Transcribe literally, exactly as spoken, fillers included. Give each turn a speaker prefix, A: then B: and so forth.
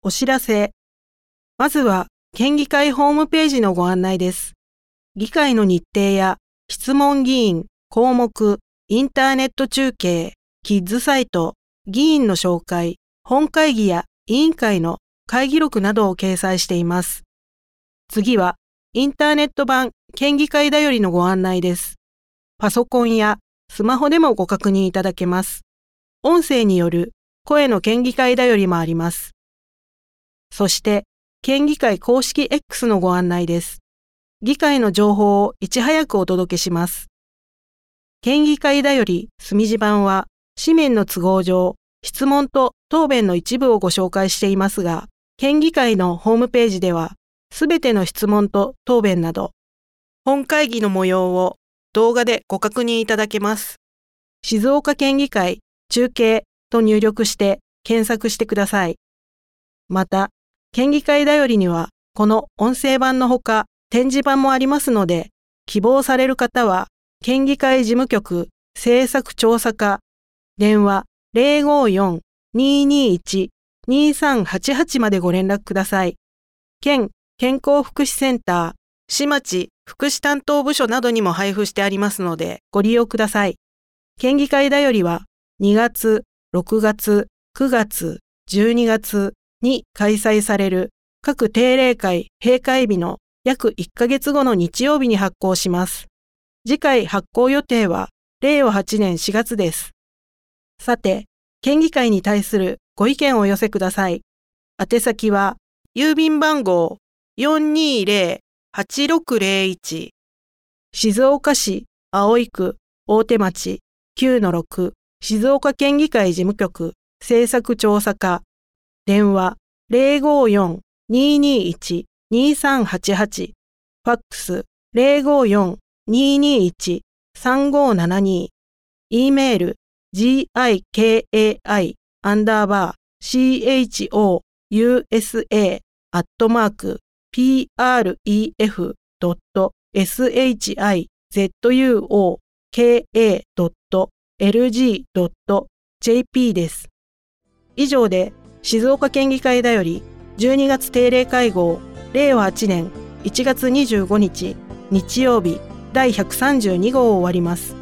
A: お知らせ。まずは、県議会ホームページのご案内です。議会の日程や質問議員、項目、インターネット中継、キッズサイト、議員の紹介、本会議や委員会の会議録などを掲載しています。次は、インターネット版県議会だよりのご案内です。パソコンやスマホでもご確認いただけます。音声による声の県議会だよりもあります。そして、県議会公式 X のご案内です。議会の情報をいち早くお届けします。県議会だより墨字版は、紙面の都合上、質問と答弁の一部をご紹介していますが、県議会のホームページでは、すべての質問と答弁など、本会議の模様を動画でご確認いただけます。静岡県議会中継と入力して検索してください。また、県議会だよりには、この音声版のほか、展示版もありますので、希望される方は、県議会事務局政策調査課、電話 ゼロごよん にーにーいち にーさんはちはち までご連絡ください。県健康福祉センター、市町福祉担当部署などにも配布してありますので、ご利用ください。県議会だよりは、にがつ、ろくがつ、くがつ、じゅうにがつに開催される各定例会閉会日の約いっかげつごの日曜日に発行します。次回発行予定はれいわはちねんしがつです。さて、県議会に対するご意見をお寄せください。宛先は、郵便番号 よんにーぜろ はちろくぜろいち 静岡市葵区大手町 きゅうのろく 静岡県議会事務局政策調査課、電話 ゼロごよん にーにーいち にーさんはちはち、ファックス ゼロごよん にーにーいち さんごななに、E メール ギカイアンダーバー チョウサ アットマーク プレフ ドット シズ ドット エルジー ドット ジェーピー です。以上で静岡県議会だよりじゅうにがつ定例会合れいわはちねんいちがつにじゅうごにち日曜日だいひゃくさんじゅうにごうを終わります。